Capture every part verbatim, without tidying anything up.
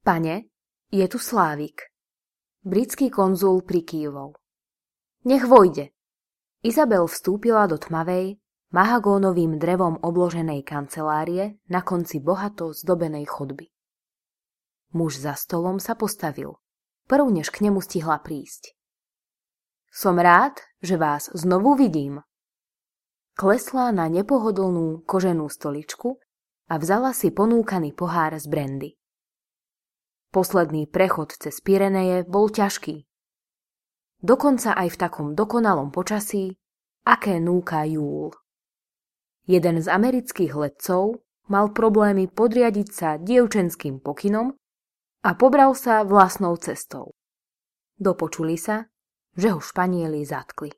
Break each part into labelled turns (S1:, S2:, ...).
S1: Pane, je tu Slávik. Britský konzul prikývol. Nech vojde. Izabel vstúpila do tmavej, mahagónovým drevom obloženej kancelárie na konci bohato zdobenej chodby. Muž za stolom sa postavil, prv než k nemu stihla prísť. Som rád, že vás znovu vidím. Klesla na nepohodlnú koženú stoličku a vzala si ponúkaný pohár z brandy. Posledný prechod cez Pyreneje bol ťažký. Dokonca aj v takom dokonalom počasí, aké núka júl. Jeden z amerických letcov mal problémy podriadiť sa dievčenským pokynom a pobral sa vlastnou cestou. Dopočuli sa, že ho Španieli zatkli.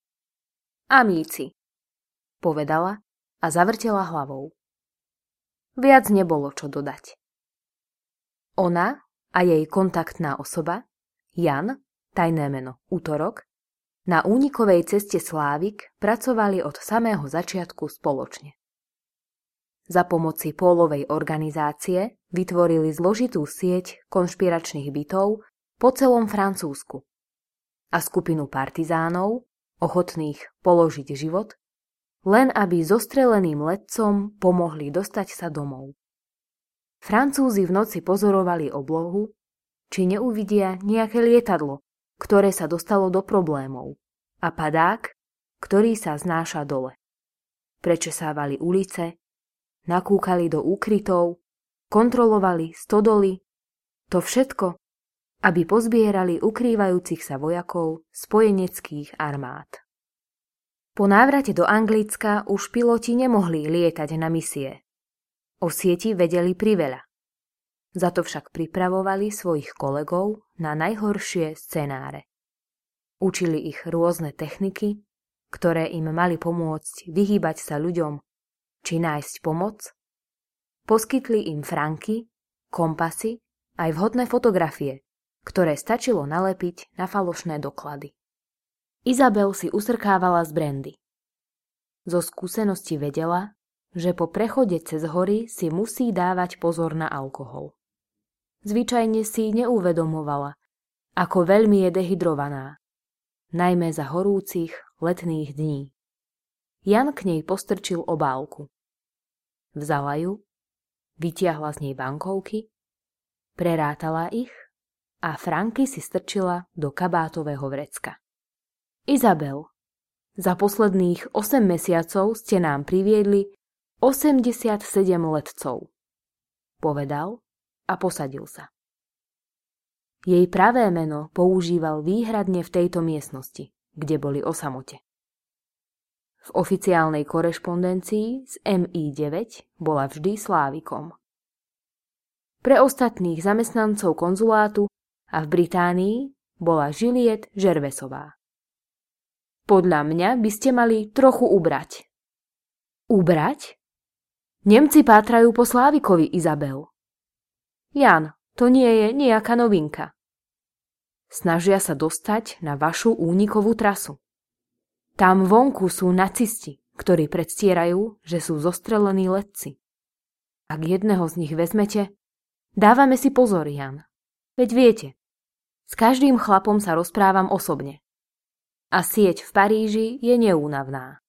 S1: Amíci, povedala a zavrtela hlavou. Viac nebolo čo dodať. Ona a jej kontaktná osoba, Jan, tajné meno Útorok, na únikovej ceste Slávik pracovali od samého začiatku spoločne. Za pomoci Paulovej organizácie vytvorili zložitú sieť konšpiračných bytov po celom Francúzsku a skupinu partizánov, ochotných položiť život, len aby zostreleným letcom pomohli dostať sa domov. Francúzi v noci pozorovali oblohu, či neuvidia nejaké lietadlo, ktoré sa dostalo do problémov, a padák, ktorý sa znáša dole. Prečesávali ulice, nakúkali do úkrytov, kontrolovali stodoly, to všetko, aby pozbierali ukrývajúcich sa vojakov spojeneckých armád. Po návrate do Anglicka už piloti nemohli lietať na misie. O sieti vedeli priveľa. Za to však pripravovali svojich kolegov na najhoršie scenáre. Učili ich rôzne techniky, ktoré im mali pomôcť vyhýbať sa ľuďom či nájsť pomoc. Poskytli im franky, kompasy aj vhodné fotografie, ktoré stačilo nalepiť na falošné doklady. Izabel si usrkávala z brandy. Zo skúsenosti vedela, že po prechode cez hory si musí dávať pozor na alkohol. Zvyčajne si neuvedomovala, ako veľmi je dehydrovaná, najmä za horúcich letných dní. Jan k nej postrčil obálku. Vzala ju, vytiahla z nej bankovky, prerátala ich a franky si strčila do kabátového vrecka. Izabel, za posledných osem mesiacov ste nám priviedli osemdesiatsedem letcov, povedal a posadil sa. Jej pravé meno používal výhradne v tejto miestnosti, kde boli o samote. V oficiálnej korešpondencii z em í deväť bola vždy Slávikom. Pre ostatných zamestnancov konzulátu a v Británii bola Juliette Gervaisová. Podľa mňa by ste mali trochu ubrať. Ubrať? Nemci pátrajú po Slávikovi, Izabel. Jan, to nie je nejaká novinka. Snažia sa dostať na vašu únikovú trasu. Tam vonku sú nacisti, ktorí predstierajú, že sú zostrelení letci. Ak jedného z nich vezmete, dávame si pozor, Jan. Veď viete, s každým chlapom sa rozprávam osobne. A sieť v Paríži je neúnavná.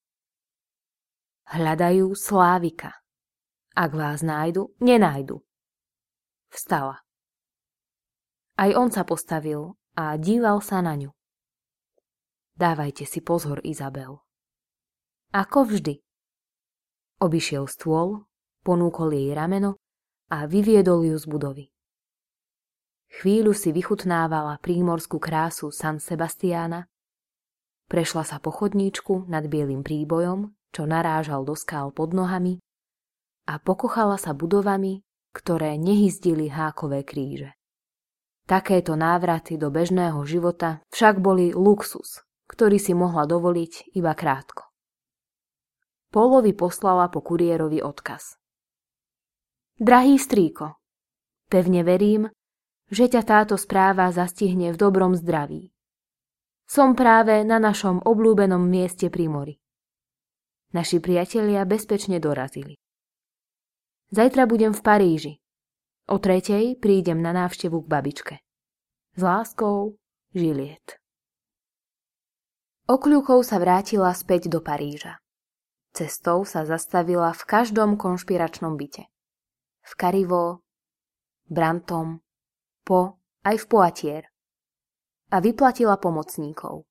S1: Hľadajú Slávika. Ak vás nájdu, nenájdu. Vstala. Aj on sa postavil a díval sa na ňu. Dávajte si pozor, Izabel. Ako vždy. Obišiel stôl, ponúkol jej rameno a vyviedol ju z budovy. Chvíľu si vychutnávala prímorskú krásu San Sebastiána, prešla sa po chodníčku nad bielým príbojom, čo narážal do skál pod nohami, a pokochala sa budovami, ktoré nehyzdili hákové kríže. Takéto návraty do bežného života však boli luxus, ktorý si mohla dovoliť iba krátko. Paulovi poslala po kuriérovi odkaz. Drahý strýko, pevne verím, že ťa táto správa zastihne v dobrom zdraví. Som práve na našom obľúbenom mieste pri mori. Naši priatelia bezpečne dorazili. Zajtra budem v Paríži. O tretej prídem na návštevu k babičke. S láskou, Juliet. Okľukov sa vrátila späť do Paríža. Cestou sa zastavila v každom konšpiračnom byte. V Carivo, Brantom, Po aj v Poitiers. A vyplatila pomocníkov.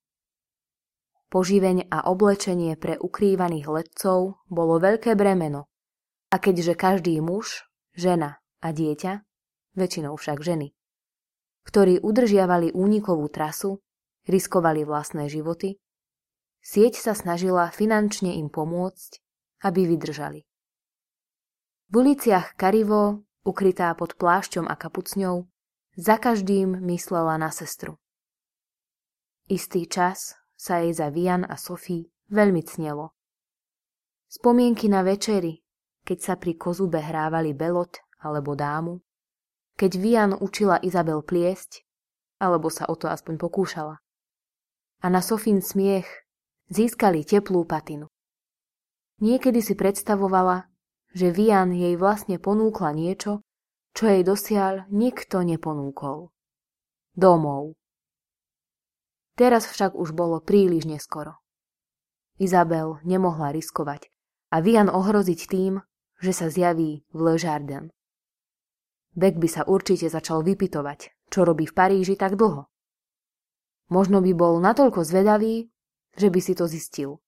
S1: Poživeň a oblečenie pre ukrývaných letcov bolo veľké bremeno. A keďže každý muž, žena a dieťa, väčšinou však ženy, ktorí udržiavali únikovú trasu, riskovali vlastné životy, sieť sa snažila finančne im pomôcť, aby vydržali. V uliciach Carivo, ukrytá pod plášťom a kapucňou, za každým myslela na sestru. Istý čas sa jej za Vian a Sophie veľmi cnelo. Spomienky na večery, keď sa pri kozube hrávali belot alebo dámu, keď Vian učila Izabel pliesť, alebo sa o to aspoň pokúšala. A na Sofín smiech získali teplú patinu. Niekedy si predstavovala, že Vian jej vlastne ponúkla niečo, čo jej dosiaľ nikto neponúkol. Domov. Teraz však už bolo príliš neskoro. Izabel nemohla riskovať a Vian ohroziť tým, že sa zjaví v Le Jardin. Beck by sa určite začal vypytovať, čo robí v Paríži tak dlho. Možno by bol natoľko zvedavý, že by si to zistil.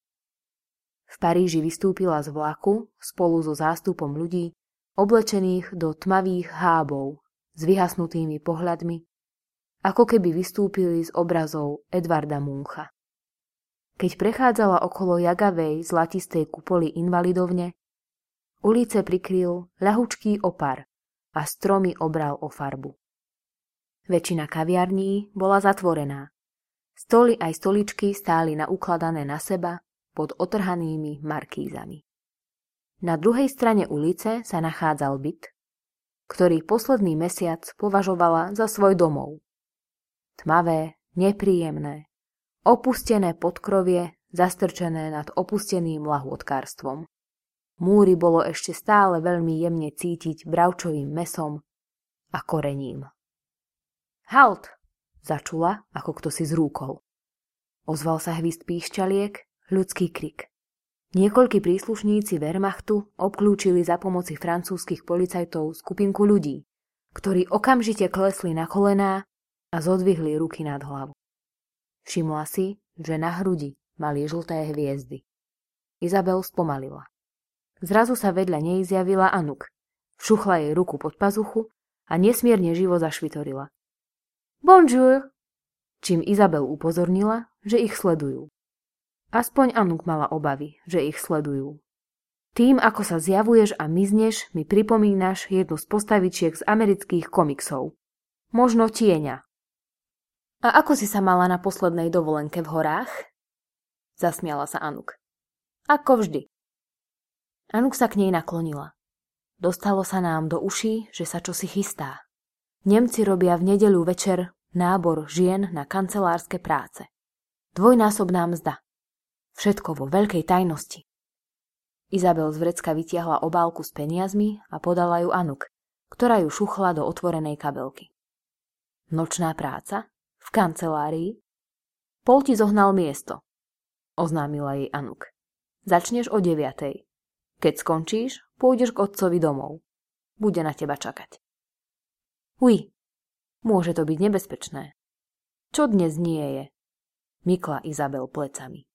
S1: V Paríži vystúpila z vlaku spolu so zástupom ľudí, oblečených do tmavých hábov s vyhasnutými pohľadmi, ako keby vystúpili z obrazov Edvarda Muncha. Keď prechádzala okolo jagavej zlatistej kupoly invalidovne, ulice prikryl ľahučký opar a stromy obral o farbu. Väčšina kaviarní bola zatvorená. Stoly aj stoličky stáli naukladané na seba pod otrhanými markízami. Na druhej strane ulice sa nachádzal byt, ktorý posledný mesiac považovala za svoj domov. Tmavé, nepríjemné, opustené podkrovie zastrčené nad opusteným lahôdkárstvom. Múry bolo ešte stále veľmi jemne cítiť bravčovým mesom a korením. Halt! Začula, ako kto si zrúkol. Ozval sa hvist píšťaliek, ľudský krik. Niekoľkí príslušníci Wehrmachtu obklúčili za pomoci francúzskych policajtov skupinku ľudí, ktorí okamžite klesli na kolená a zodvihli ruky nad hlavu. Všimla si, že na hrudi mali žlté hviezdy. Izabel spomalila. Zrazu sa vedľa nej zjavila Anuk. Všuchla jej ruku pod pazuchu a nesmierne živo zašvitorila. Bonjour! Čím Izabel upozornila, že ich sledujú. Aspoň Anuk mala obavy, že ich sledujú. Tým, ako sa zjavuješ a mizneš, mi pripomínaš jednu z postavičiek z amerických komiksov. Možno Tieňa. A ako si sa mala na poslednej dovolenke v horách? Zasmiala sa Anuk. Ako vždy. Anuk sa k nej naklonila. Dostalo sa nám do uší, že sa čosi chystá. Nemci robia v nedeľu večer nábor žien na kancelárske práce. Dvojnásobná mzda. Všetko vo veľkej tajnosti. Izabel z vrecka vytiahla obálku s peniazmi a podala ju Anuk, ktorá ju šuchla do otvorenej kabelky. Nočná práca? V kancelárii? Pol ti zohnal miesto, oznámila jej Anuk. Začneš o deviatej. Keď skončíš, pôjdeš k otcovi domov. Bude na teba čakať. Ui, môže to byť nebezpečné. Čo dnes nie je? Mykla Izabel plecami.